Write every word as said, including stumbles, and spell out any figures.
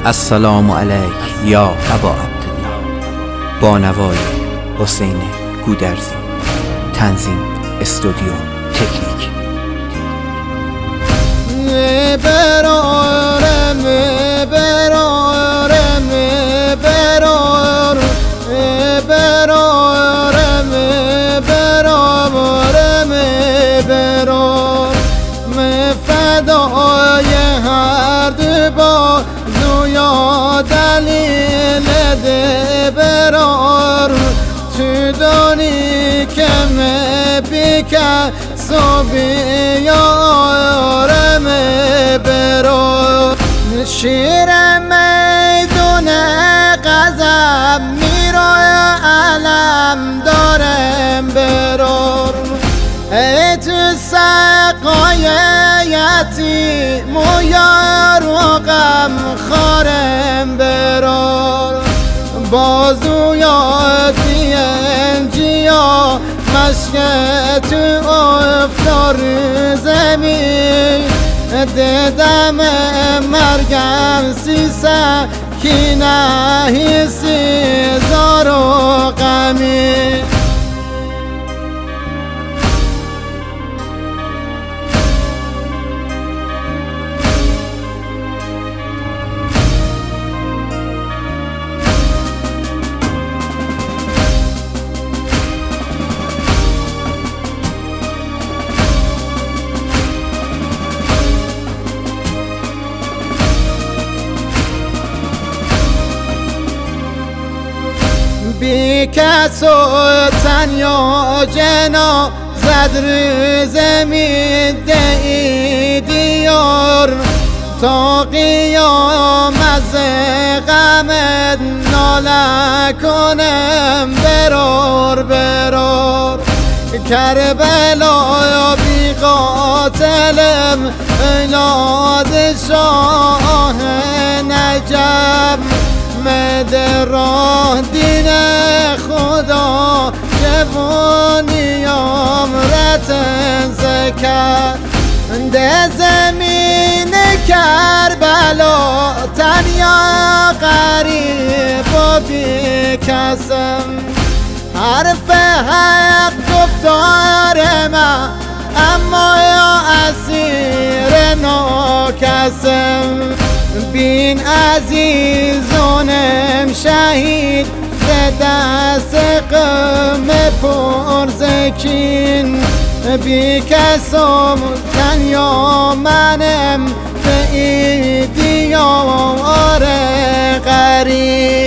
السلام علیک یا ابا عبدالله. با نوای حسین گودرزی. تنظیم استودیو تکنیک. برارم برارم برار برارم برارم برار فدای هر دو بازویا دلیل ده برار تو دانی که من بیکر سو بیارم برار شیر میدون غضب میرای علم دارم برار ای تو سقای یتیم و یار و غم خارم برار بازویا دینجیا مشک تو افتار زمین دیدم مرگم سی سکینه حسی زار و غمی بی کس و تنیا جنا زد رو زمین دی دیار تا قیام از غمت ناله کنم برار برار کربلا بی قاتلم اولاد شاه نجب مده راه دین خدا جوانی عمرتن زکر ده زمین کربلا تنیا غریب و بی کسم حرف حق گفتار من اما یا اسیر ناکسم بین عزیزانم شهید به دست قم پرزکین بی کسم تنیا منم به ای دیار غریب.